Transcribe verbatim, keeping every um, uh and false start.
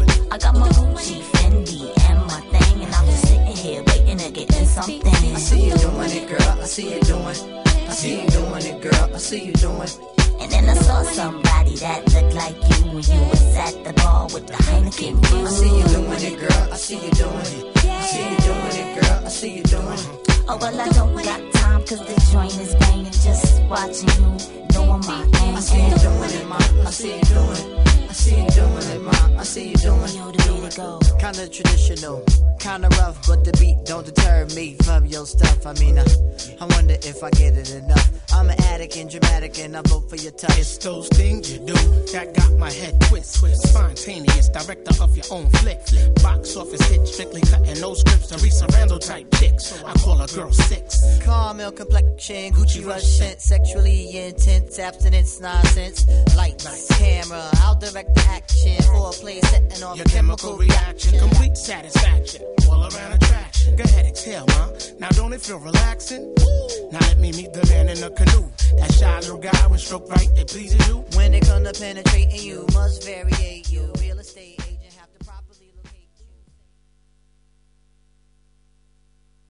I got my Gucci, Fendi, and my thing, and I'm just sitting here waiting to get in something. I see you doing it, girl. I see you doing. I see you doing it, girl. I see you doing. And then I saw somebody that looked like you when you was at the bar with the Heineken brew. I see you doing it, girl. I see you doing it. I see you doing it, girl. I see you doing it. Oh, well, I don't got time, cause the joint is banging. Just watching you, knowing my aim. I see you doing it, ma. I see you doing it. I see you doing it, ma. I see you doing it. Yo, the way to go. Kinda traditional, kinda rough, but the beat don't deter me from your stuff. I mean, I, I wonder if I get it enough. I'm an addict and dramatic, and I vote for your touch. It's those things you do that got my head twist. Spontaneous, director of your own flick. Box office hit, strictly cutting no scripts. Teresa Randall type chicks. I call a girl six. Caramel complexion, Gucci rush scent, sexually intense, abstinence, nonsense. Lights, camera, I'll direct the action. For a play setting off your chemical reaction, complete satisfaction, all around attraction. Go ahead, exhale, ma. Now don't it feel relaxing? Now let me meet the man in the canoe. That shy little guy when stroke right, it pleases you. When it comes to penetrating, you must variate you. Real estate.